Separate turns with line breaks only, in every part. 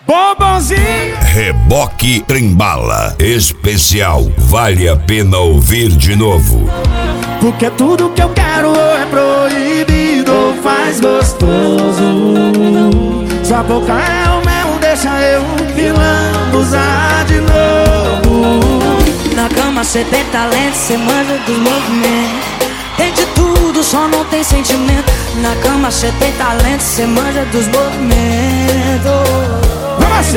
Bombonzinho.
Reboque Trembala especial, vale a pena ouvir de novo.
Porque tudo que eu quero é proibido ou faz gostoso. Sua boca é o mel, deixa eu pilando, usar de novo.
Na cama cê tem talento, cê manja dos movimentos. Tem de tudo, só não tem sentimento. Na cama cê tem talento, cê manja dos movimentos.
Vamos assim,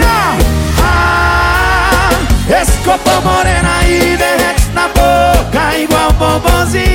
esse corpo moreno aí derrete na boca igual bombonzinho.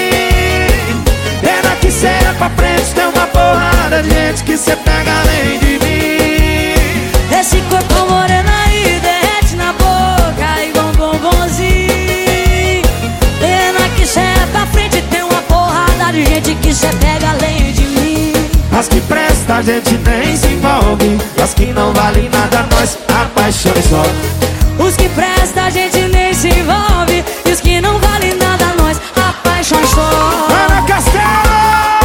Pena que cê é pra frente, tem uma porrada de gente que cê pega além de mim.
Esse corpo moreno aí derrete na boca igual bombonzinho. Pena que cê é pra frente, tem uma porrada de gente que cê pega além de mim.
As que presta a gente nem se envolve, as que não valem nada nós apaixonamos só.
Os que presta a gente nem se envolve, e os que não valem nada nós apaixonamos só.
Ana Castelo!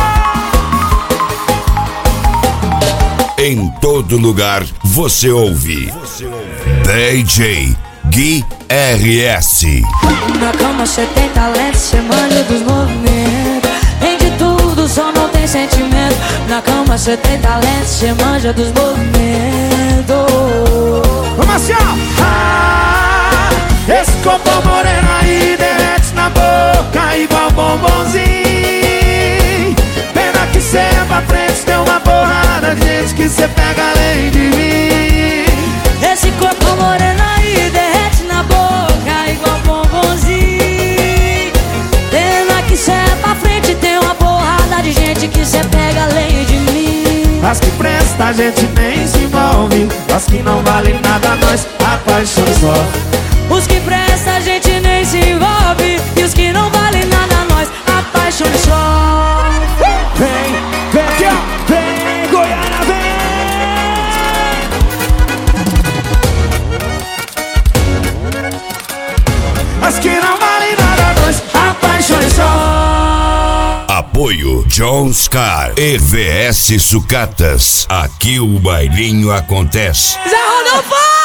Em todo lugar você ouve DJ Gui RS.
Na cama cê tem talento, cê manja dos movimentos. Tem de tudo, só não tem sentimento. Na cama cê tem talento, cê manja dos movimentos.
Vamos assim, esse corpo moreno aí derrete na boca igual bombonzinho. Pena que cê é pra frente, tem uma porrada de gente que cê pega além de mim.
Esse corpo moreno aí derrete na boca igual bombonzinho. Pena que cê é pra frente, tem uma porrada de gente que cê pega além de mim.
As que presta a gente nem se envolve, as que não valem nada nós apaixonamos só.
Os que presta a gente nem se envolve, e os que não valem nada nós apaixonamos só.
Vem, vem, vem, Goiânia, vem! As que não valem nada nós apaixonamos só.
Apoio Jones Car, EVS Sucatas. Aqui o bailinho acontece.
Zé Rodolfo!